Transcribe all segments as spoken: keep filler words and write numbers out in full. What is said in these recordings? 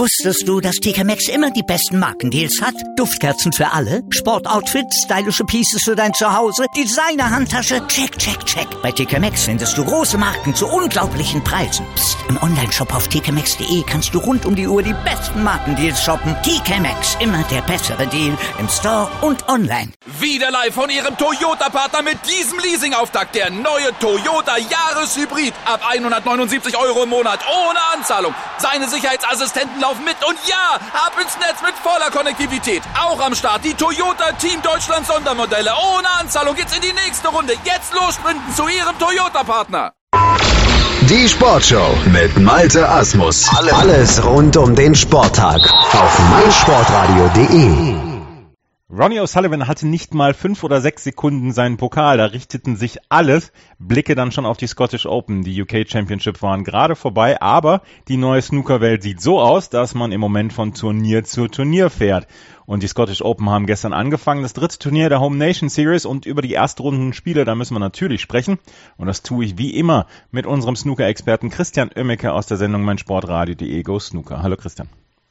Wusstest du, dass T K Maxx immer die besten Markendeals hat? Duftkerzen für alle, Sportoutfits, stylische Pieces für dein Zuhause, Designer-Handtasche, check, check, check. Bei T K Maxx findest du große Marken zu unglaublichen Preisen. Psst. Im Onlineshop auf t k maxx punkt de kannst du rund um die Uhr die besten Markendeals shoppen. T K Maxx, immer der bessere Deal im Store und online. Wieder live von Ihrem Toyota-Partner mit diesem Leasing-Auftakt. Der neue Toyota Jahreshybrid. Ab hundertneunundsiebzig Euro im Monat ohne Anzahlung. Seine Sicherheitsassistenten laufen mit und ja, ab ins Netz mit voller Konnektivität. Auch am Start die Toyota Team Deutschland Sondermodelle. Ohne Anzahlung geht's in die nächste Runde. Jetzt los sprinten zu Ihrem Toyota-Partner. Die Sportshow mit Malte Asmus. Alles rund um den Sporttag auf meinsportradio punkt de. Ronnie O'Sullivan hatte nicht mal fünf oder sechs Sekunden seinen Pokal. Da richteten sich alle Blicke dann schon auf die Scottish Open. Die U K Championship waren gerade vorbei, aber die neue Snookerwelt sieht so aus, dass man im Moment von Turnier zu Turnier fährt. Und die Scottish Open haben gestern angefangen, das dritte Turnier der Home Nation Series, und über die Erstrundenspiele, da müssen wir natürlich sprechen. Und das tue ich wie immer mit unserem Snooker-Experten Christian Oemmeke aus der Sendung meinsportradio punkt de Go Snooker. Hallo Christian.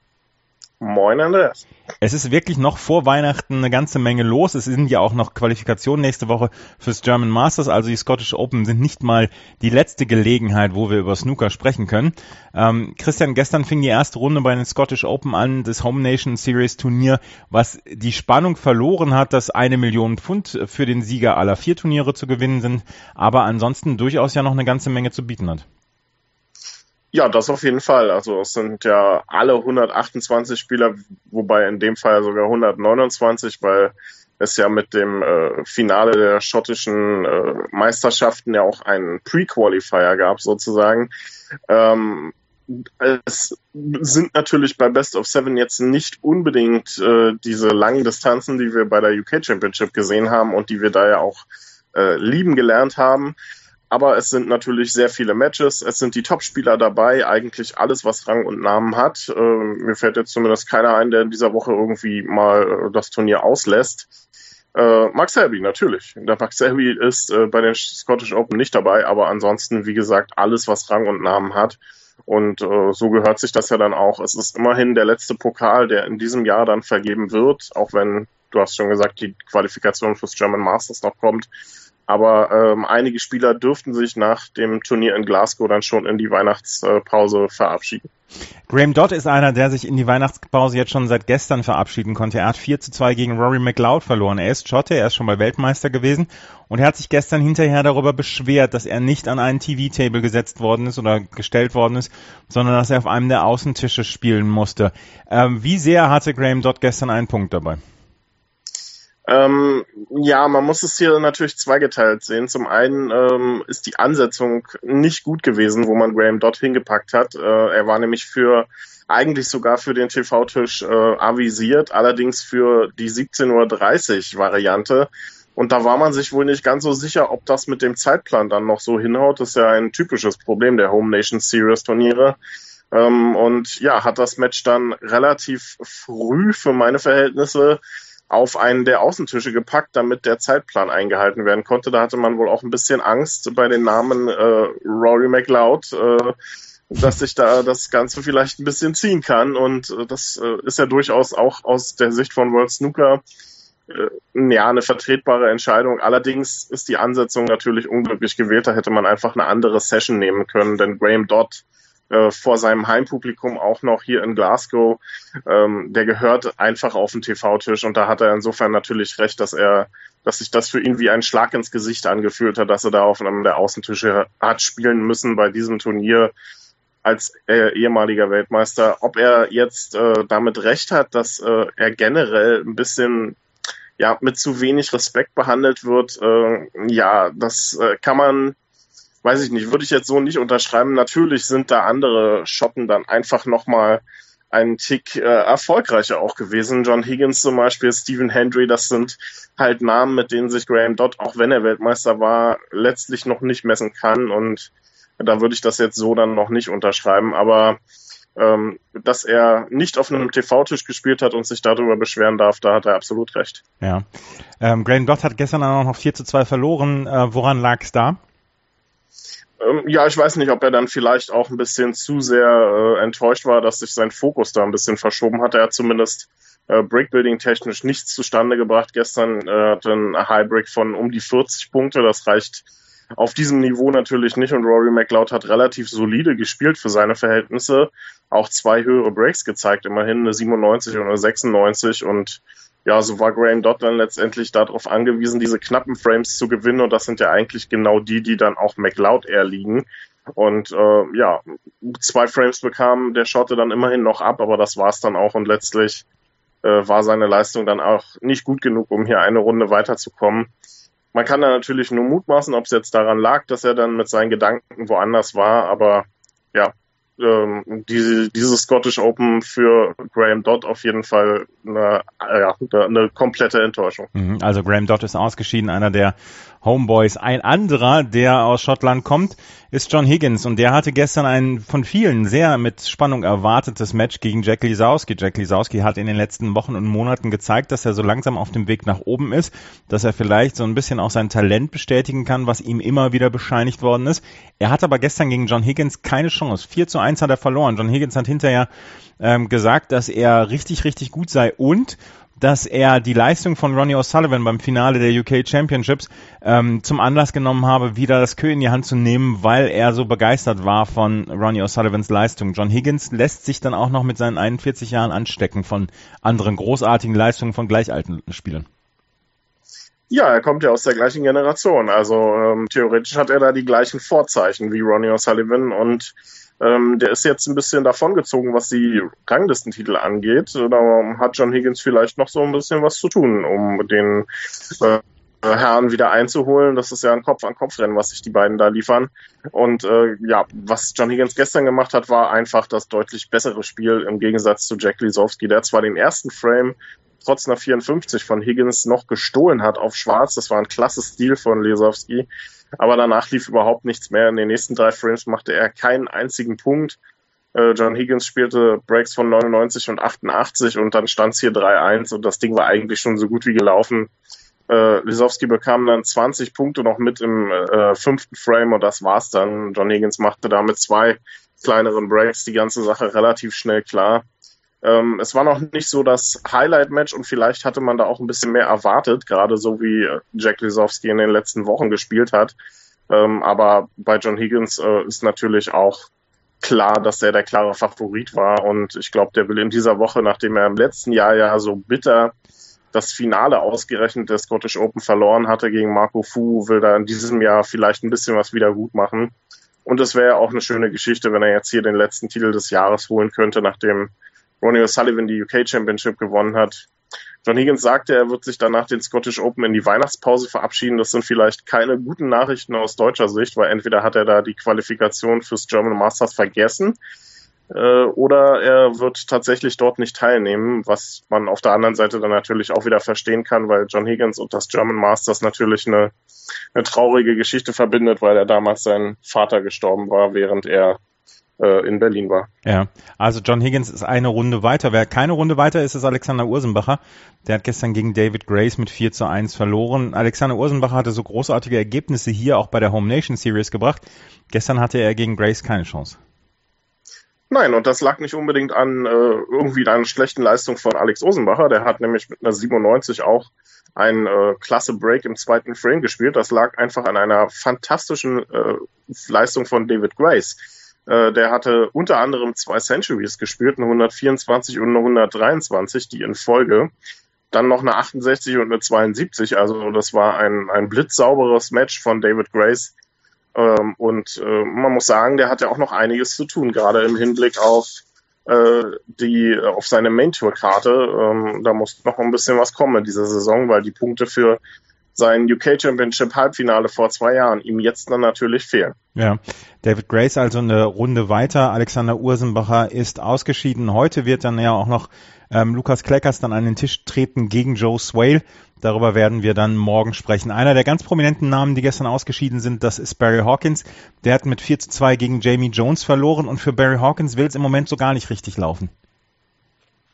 Moin Andreas. Es ist wirklich noch vor Weihnachten eine ganze Menge los. Es sind ja auch noch Qualifikationen nächste Woche fürs German Masters. Also die Scottish Open sind nicht mal die letzte Gelegenheit, wo wir über Snooker sprechen können. Ähm, Christian, gestern fing die erste Runde bei den Scottish Open an, das Home Nation Series Turnier, was die Spannung verloren hat, dass eine Million Pfund für den Sieger aller vier Turniere zu gewinnen sind, aber ansonsten durchaus ja noch eine ganze Menge zu bieten hat. Ja, das auf jeden Fall. Also es sind ja alle hundertachtundzwanzig Spieler, wobei in dem Fall sogar hundertneunundzwanzig, weil es ja mit dem äh, Finale der schottischen äh, Meisterschaften ja auch einen Pre-Qualifier gab sozusagen. Ähm, es sind natürlich bei Best of Seven jetzt nicht unbedingt äh, diese langen Distanzen, die wir bei der U K Championship gesehen haben und die wir da ja auch äh, lieben gelernt haben. Aber es sind natürlich sehr viele Matches, es sind die Top-Spieler dabei, eigentlich alles, was Rang und Namen hat. Äh, mir fällt jetzt zumindest keiner ein, der in dieser Woche irgendwie mal äh, das Turnier auslässt. Äh, Max Selby, natürlich. Der Max Selby ist äh, bei den Scottish Open nicht dabei, aber ansonsten, wie gesagt, alles, was Rang und Namen hat. Und äh, so gehört sich das ja dann auch. Es ist immerhin der letzte Pokal, der in diesem Jahr dann vergeben wird, auch wenn, du hast schon gesagt, die Qualifikation fürs German Masters noch kommt. Aber ähm, einige Spieler dürften sich nach dem Turnier in Glasgow dann schon in die Weihnachtspause verabschieden. Graham Dodd ist einer, der sich in die Weihnachtspause jetzt schon seit gestern verabschieden konnte. Er hat vier zu zwei gegen Rory McLeod verloren. Er ist Schotte, er ist schon mal Weltmeister gewesen und er hat sich gestern hinterher darüber beschwert, dass er nicht an einen T V-Table gesetzt worden ist oder gestellt worden ist, sondern dass er auf einem der Außentische spielen musste. Ähm, wie sehr hatte Graham Dodd gestern einen Punkt dabei? Ähm, ja, man muss es hier natürlich zweigeteilt sehen. Zum einen ähm, ist die Ansetzung nicht gut gewesen, wo man Graham Dodd hingepackt hat. Äh, er war nämlich für eigentlich sogar für den T V-Tisch äh, avisiert, allerdings für die siebzehn Uhr dreißig Variante. Und da war man sich wohl nicht ganz so sicher, ob das mit dem Zeitplan dann noch so hinhaut. Das ist ja ein typisches Problem der Home Nation Series Turniere. Ähm, und ja, hat das Match dann relativ früh für meine Verhältnisse auf einen der Außentische gepackt, damit der Zeitplan eingehalten werden konnte. Da hatte man wohl auch ein bisschen Angst bei den Namen äh, Rory McLeod, äh, dass sich da das Ganze vielleicht ein bisschen ziehen kann. Und äh, das äh, ist ja durchaus auch aus der Sicht von World Snooker äh, ja eine vertretbare Entscheidung. Allerdings ist die Ansetzung natürlich unglücklich gewählt. Da hätte man einfach eine andere Session nehmen können, denn Graham Dodd vor seinem Heimpublikum auch noch hier in Glasgow, ähm, der gehört einfach auf den T V-Tisch und da hat er insofern natürlich recht, dass er, dass sich das für ihn wie ein Schlag ins Gesicht angefühlt hat, dass er da auf einem der Außentische hat spielen müssen bei diesem Turnier als äh, ehemaliger Weltmeister. Ob er jetzt äh, damit recht hat, dass äh, er generell ein bisschen ja mit zu wenig Respekt behandelt wird, äh, ja, das äh, kann man weiß ich nicht, würde ich jetzt so nicht unterschreiben. Natürlich sind da andere Schotten dann einfach nochmal einen Tick äh, erfolgreicher auch gewesen. John Higgins zum Beispiel, Stephen Hendry, das sind halt Namen, mit denen sich Graham Dodd, auch wenn er Weltmeister war, letztlich noch nicht messen kann. Und da würde ich das jetzt so dann noch nicht unterschreiben. Aber ähm, dass er nicht auf einem T V-Tisch gespielt hat und sich darüber beschweren darf, da hat er absolut recht. Ja, ähm, Graham Dodd hat gestern auch noch vier zu zwei verloren. Äh, woran lag es da? Ähm, ja, ich weiß nicht, ob er dann vielleicht auch ein bisschen zu sehr äh, enttäuscht war, dass sich sein Fokus da ein bisschen verschoben hat. Er hat zumindest äh, Brickbuilding technisch nichts zustande gebracht. Gestern äh, hat ein Highbrick von um die vierzig Punkte. Das reicht auf diesem Niveau natürlich nicht. Und Rory McLeod hat relativ solide gespielt für seine Verhältnisse. Auch zwei höhere Breaks gezeigt, immerhin eine siebenundneunzig und eine sechsundneunzig. Und ja, so war Graham Dodd dann letztendlich darauf angewiesen, diese knappen Frames zu gewinnen. Und das sind ja eigentlich genau die, die dann auch McLeod erliegen. Und äh, ja, zwei Frames bekam der Schotte dann immerhin noch ab, aber das war's dann auch. Und letztlich äh, war seine Leistung dann auch nicht gut genug, um hier eine Runde weiterzukommen. Man kann da natürlich nur mutmaßen, ob es jetzt daran lag, dass er dann mit seinen Gedanken woanders war. Aber ja, ähm, diese, diese Scottish Open für Graham Dodd auf jeden Fall eine, ja, eine komplette Enttäuschung. Also Graham Dodd ist ausgeschieden, einer der Homeboys. Ein anderer, der aus Schottland kommt, ist John Higgins, und der hatte gestern ein von vielen sehr mit Spannung erwartetes Match gegen Jack Lisowski. Jack Lisowski hat in den letzten Wochen und Monaten gezeigt, dass er so langsam auf dem Weg nach oben ist, dass er vielleicht so ein bisschen auch sein Talent bestätigen kann, was ihm immer wieder bescheinigt worden ist. Er hat aber gestern gegen John Higgins keine Chance. vier zu eins hat er verloren. John Higgins hat hinterher ähm, gesagt, dass er richtig, richtig gut sei und dass er die Leistung von Ronnie O'Sullivan beim Finale der U K Championships ähm, zum Anlass genommen habe, wieder das Queue in die Hand zu nehmen, weil er so begeistert war von Ronnie O'Sullivans Leistung. John Higgins lässt sich dann auch noch mit seinen einundvierzig Jahren anstecken von anderen großartigen Leistungen von gleichalten Spielern. Ja, er kommt ja aus der gleichen Generation. Also ähm, theoretisch hat er da die gleichen Vorzeichen wie Ronnie O'Sullivan, und Ähm, der ist jetzt ein bisschen davongezogen, was die Ranglistentitel angeht. Da hat John Higgins vielleicht noch so ein bisschen was zu tun, um den äh, Herrn wieder einzuholen. Das ist ja ein Kopf-an-Kopf-Rennen, was sich die beiden da liefern. Und äh, ja, was John Higgins gestern gemacht hat, war einfach das deutlich bessere Spiel im Gegensatz zu Jack Lisowski, der zwar den ersten Frame trotz einer vierundfünfzig von Higgins noch gestohlen hat auf Schwarz. Das war ein klasse Stil von Lisowski. Aber danach lief überhaupt nichts mehr. In den nächsten drei Frames machte er keinen einzigen Punkt. Äh, John Higgins spielte Breaks von neunundneunzig und achtundachtzig, und dann stand es hier drei eins, und das Ding war eigentlich schon so gut wie gelaufen. Äh, Lisowski bekam dann zwanzig Punkte noch mit im äh, fünften Frame, und das war's dann. John Higgins machte da mit zwei kleineren Breaks die ganze Sache relativ schnell klar. Ähm, es war noch nicht so das Highlight-Match, und vielleicht hatte man da auch ein bisschen mehr erwartet, gerade so wie Jack Lisowski in den letzten Wochen gespielt hat. Ähm, aber bei John Higgins äh, ist natürlich auch klar, dass er der klare Favorit war, und ich glaube, der will in dieser Woche, nachdem er im letzten Jahr ja so bitter das Finale ausgerechnet der Scottish Open verloren hatte gegen Marco Fu, will da in diesem Jahr vielleicht ein bisschen was wieder gut machen. Und es wäre ja auch eine schöne Geschichte, wenn er jetzt hier den letzten Titel des Jahres holen könnte, nachdem Ronnie O'Sullivan die U K Championship gewonnen hat. John Higgins sagte, er wird sich danach den Scottish Open in die Weihnachtspause verabschieden. Das sind vielleicht keine guten Nachrichten aus deutscher Sicht, weil entweder hat er da die Qualifikation fürs German Masters vergessen äh, oder er wird tatsächlich dort nicht teilnehmen, was man auf der anderen Seite dann natürlich auch wieder verstehen kann, weil John Higgins und das German Masters natürlich eine, eine traurige Geschichte verbindet, weil er damals sein Vater gestorben war, während er in Berlin war. Ja, also John Higgins ist eine Runde weiter. Wer keine Runde weiter ist, ist Alexander Ursenbacher. Der hat gestern gegen David Grace mit vier zu eins verloren. Alexander Ursenbacher hatte so großartige Ergebnisse hier auch bei der Home Nation Series gebracht. Gestern hatte er gegen Grace keine Chance. Nein, und das lag nicht unbedingt an äh, irgendwie einer schlechten Leistung von Alex Ursenbacher. Der hat nämlich mit einer siebenundneunzig auch ein äh, klasse Break im zweiten Frame gespielt. Das lag einfach an einer fantastischen äh, Leistung von David Grace. Der hatte unter anderem zwei Centuries gespielt, eine hundertvierundzwanzig und eine hundertdreiundzwanzig, die in Folge. Dann noch eine achtundsechzig und eine zweiundsiebzig, also das war ein, ein blitzsauberes Match von David Grace. Und man muss sagen, der hat ja auch noch einiges zu tun, gerade im Hinblick auf die auf seine Main-Tour-Karte. Da muss noch ein bisschen was kommen in dieser Saison, weil die Punkte für sein U K Championship Halbfinale vor zwei Jahren ihm jetzt dann natürlich fehlen. Ja, David Grace also eine Runde weiter. Alexander Ursenbacher ist ausgeschieden. Heute wird dann ja auch noch ähm, Lukas Kleckers dann an den Tisch treten gegen Joe Swale. Darüber werden wir dann morgen sprechen. Einer der ganz prominenten Namen, die gestern ausgeschieden sind, das ist Barry Hawkins. Der hat mit vier zu zwei gegen Jamie Jones verloren, und für Barry Hawkins will es im Moment so gar nicht richtig laufen.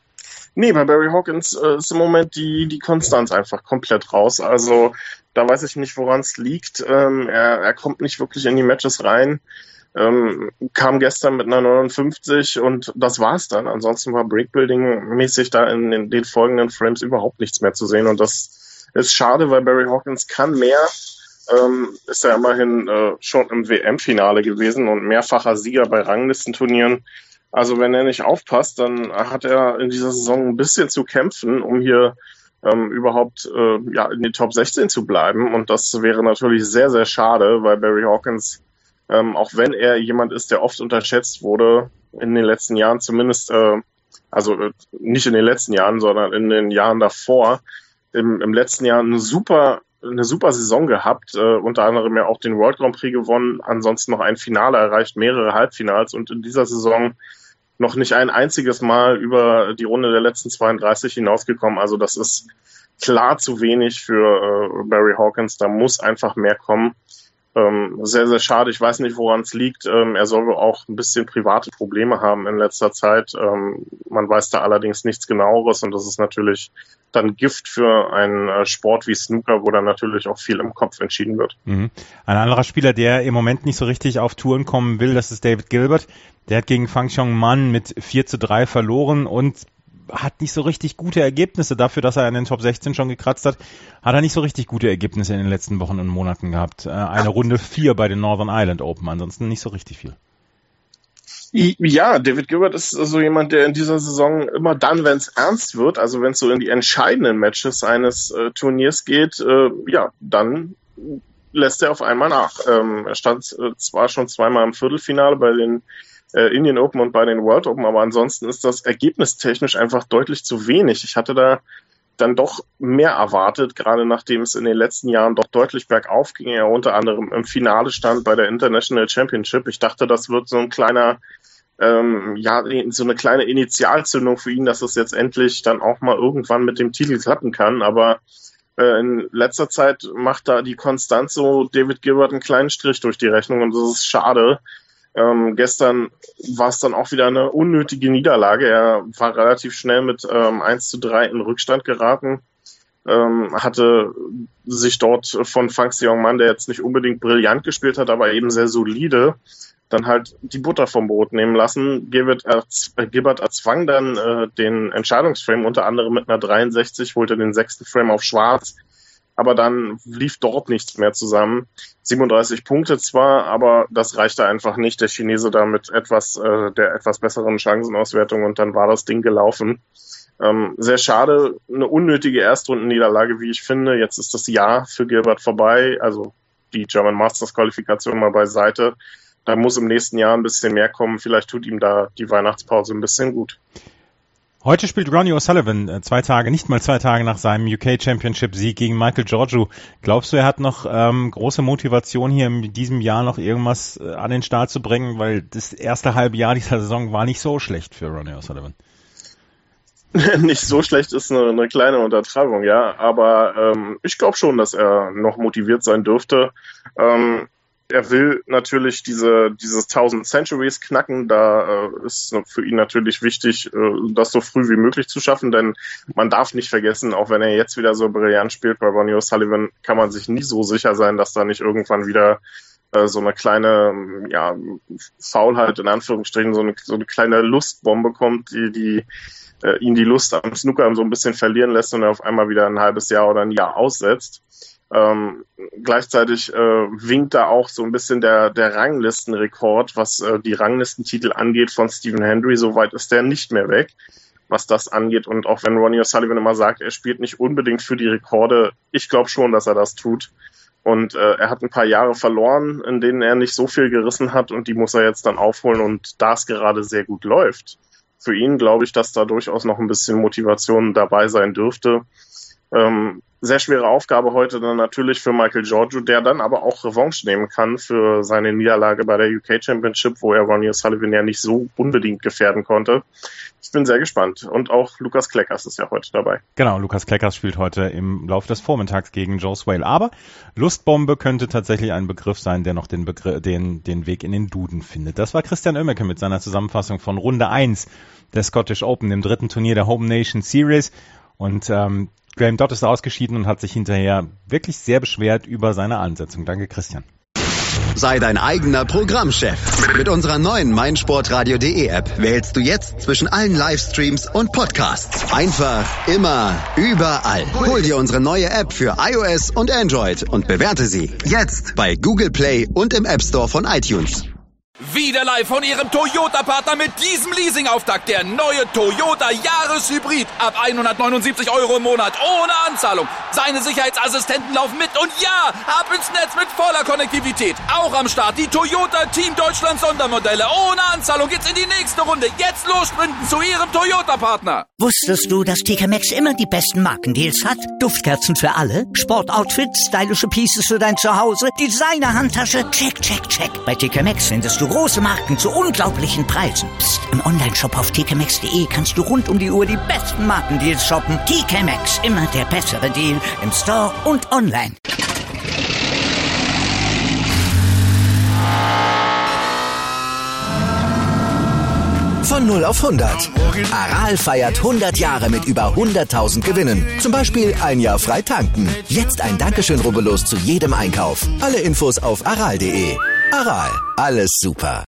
Nee, bei Barry Hawkins äh, ist im Moment die, die Konstanz einfach komplett raus. Also da weiß ich nicht, woran es liegt. Ähm, er, er kommt nicht wirklich in die Matches rein. Ähm, kam gestern mit einer neunundfünfzig und das war's dann. Ansonsten war Breakbuilding-mäßig da in, in den folgenden Frames überhaupt nichts mehr zu sehen und das ist schade, weil Barry Hawkins kann mehr. Ähm, ist ja immerhin äh, schon im W M-Finale gewesen und mehrfacher Sieger bei Ranglistenturnieren. Also wenn er nicht aufpasst, dann hat er in dieser Saison ein bisschen zu kämpfen, um hier ähm, überhaupt äh, ja in die Top sechzehn zu bleiben und das wäre natürlich sehr, sehr schade, weil Barry Hawkins Ähm, auch wenn er jemand ist, der oft unterschätzt wurde in den letzten Jahren, zumindest, äh, also äh, nicht in den letzten Jahren, sondern in den Jahren davor, im, im letzten Jahr eine super, eine super Saison gehabt, äh, unter anderem ja auch den World Grand Prix gewonnen, ansonsten noch ein Finale erreicht, mehrere Halbfinals und in dieser Saison noch nicht ein einziges Mal über die Runde der letzten zweiunddreißig hinausgekommen. Also das ist klar zu wenig für äh, Barry Hawkins, da muss einfach mehr kommen. Ähm, sehr, sehr schade. Ich weiß nicht, woran es liegt. Ähm, er soll wohl auch ein bisschen private Probleme haben in letzter Zeit. Ähm, man weiß da allerdings nichts Genaueres und das ist natürlich dann Gift für einen äh, Sport wie Snooker, wo dann natürlich auch viel im Kopf entschieden wird. Mhm. Ein anderer Spieler, der im Moment nicht so richtig auf Touren kommen will, das ist David Gilbert. Der hat gegen Fang Xiongman mit vier zu drei verloren und hat nicht so richtig gute Ergebnisse dafür, dass er in den Top sechzehn schon gekratzt hat, hat er nicht so richtig gute Ergebnisse in den letzten Wochen und Monaten gehabt. Eine Runde vier bei den Northern Ireland Open, ansonsten nicht so richtig viel. Ja, David Gilbert ist so jemand, der in dieser Saison immer dann, wenn es ernst wird, also wenn es so in die entscheidenden Matches eines äh, Turniers geht, äh, ja, dann lässt er auf einmal nach. Ähm, er stand äh, zwar schon zweimal im Viertelfinale bei den Indian Open und bei den World Open, aber ansonsten ist das ergebnistechnisch einfach deutlich zu wenig. Ich hatte da dann doch mehr erwartet, gerade nachdem es in den letzten Jahren doch deutlich bergauf ging, er unter anderem im Finale stand bei der International Championship. Ich dachte, das wird so ein kleiner, ähm, ja, so eine kleine Initialzündung für ihn, dass es jetzt endlich dann auch mal irgendwann mit dem Titel klappen kann, aber äh, in letzter Zeit macht da die Konstanz so David Gilbert einen kleinen Strich durch die Rechnung und das ist schade. Ähm, gestern war es dann auch wieder eine unnötige Niederlage. Er war relativ schnell mit ähm, eins zu drei in Rückstand geraten, ähm, hatte sich dort von Fang Xiongman, der jetzt nicht unbedingt brillant gespielt hat, aber eben sehr solide, dann halt die Butter vom Brot nehmen lassen. Gilbert, erz- äh, Gilbert erzwang dann äh, den Entscheidungsframe, unter anderem mit einer dreiundsechzig, holte den sechsten Frame auf Schwarz, aber dann lief dort nichts mehr zusammen. siebenunddreißig Punkte zwar, aber das reichte einfach nicht. Der Chinese da mit etwas, äh, der etwas besseren Chancenauswertung und dann war das Ding gelaufen. Ähm, sehr schade, eine unnötige Erstrundenniederlage, wie ich finde. Jetzt ist das Jahr für Gilbert vorbei, also die German Masters Qualifikation mal beiseite. Da muss im nächsten Jahr ein bisschen mehr kommen. Vielleicht tut ihm da die Weihnachtspause ein bisschen gut. Heute spielt Ronnie O'Sullivan zwei Tage, nicht mal zwei Tage nach seinem U K Championship Sieg gegen Michael Giorgio. Glaubst du, er hat noch ähm, große Motivation hier in diesem Jahr noch irgendwas äh, an den Start zu bringen? Weil das erste halbe Jahr dieser Saison war nicht so schlecht für Ronnie O'Sullivan. Nicht so schlecht ist eine, eine kleine Untertreibung, ja. Aber ähm, ich glaube schon, dass er noch motiviert sein dürfte. Ähm, Er will natürlich diese dieses tausend Centuries knacken. Da äh, ist für ihn natürlich wichtig, äh, das so früh wie möglich zu schaffen, denn man darf nicht vergessen, auch wenn er jetzt wieder so brillant spielt bei Ronnie O'Sullivan, kann man sich nie so sicher sein, dass da nicht irgendwann wieder äh, so eine kleine ja Faulheit in Anführungsstrichen, so eine, so eine kleine Lustbombe kommt, die, die äh, ihn die Lust am Snooker so ein bisschen verlieren lässt und er auf einmal wieder ein halbes Jahr oder ein Jahr aussetzt. Ähm, gleichzeitig äh, winkt da auch so ein bisschen der, der Ranglistenrekord, was äh, die Ranglistentitel angeht von Stephen Hendry. Soweit ist der nicht mehr weg, was das angeht. Und auch wenn Ronnie O'Sullivan immer sagt, er spielt nicht unbedingt für die Rekorde, ich glaube schon, dass er das tut. Und äh, er hat ein paar Jahre verloren, in denen er nicht so viel gerissen hat und die muss er jetzt dann aufholen. Und da es gerade sehr gut läuft, für ihn glaube ich, dass da durchaus noch ein bisschen Motivation dabei sein dürfte. Ähm, sehr schwere Aufgabe heute dann natürlich für Michael Giorgio, der dann aber auch Revanche nehmen kann für seine Niederlage bei der U K Championship, wo er Ronnie O'Sullivan ja nicht so unbedingt gefährden konnte. Ich bin sehr gespannt. Und auch Lukas Kleckers ist ja heute dabei. Genau, Lukas Kleckers spielt heute im Laufe des Vormittags gegen Joe Swale. Aber Lustbombe könnte tatsächlich ein Begriff sein, der noch den, Begr- den, den Weg in den Duden findet. Das war Christian Oemmeke mit seiner Zusammenfassung von Runde eins der Scottish Open, dem dritten Turnier der Home Nation Series. Und ähm, Graham Dott ist ausgeschieden und hat sich hinterher wirklich sehr beschwert über seine Ansetzung. Danke, Christian. Sei dein eigener Programmchef. Mit unserer neuen meinsportradio.de App wählst du jetzt zwischen allen Livestreams und Podcasts. Einfach, immer, überall. Hol dir unsere neue App für iOS und Android und bewerte sie jetzt bei Google Play und im App Store von iTunes. Wieder live von Ihrem Toyota-Partner mit diesem Leasing-Auftakt. Der neue Toyota Jahreshybrid. Ab hundertneunundsiebzig Euro im Monat. Ohne Anzahlung. Seine Sicherheitsassistenten laufen mit. Und ja, ab ins Netz mit voller Konnektivität. Auch am Start die Toyota Team Deutschland Sondermodelle. Ohne Anzahlung geht's in die nächste Runde. Jetzt los sprinten zu Ihrem Toyota-Partner. Wusstest du, dass T K Maxx immer die besten Markendeals hat? Duftkerzen für alle, Sportoutfits, stylische Pieces für dein Zuhause, Designer-Handtasche, check, check, check. Bei T K Maxx findest du große Marken zu unglaublichen Preisen. Psst. Im Onlineshop auf t k maxx punkt d e kannst du rund um die Uhr die besten Markendeals shoppen. T K Maxx, immer der bessere Deal im Store und online. Von null auf hundert. Aral feiert hundert Jahre mit über hunderttausend Gewinnen. Zum Beispiel ein Jahr frei tanken. Jetzt ein Dankeschön, rubbellos zu jedem Einkauf. Alle Infos auf aral punkt de. Aral, alles super.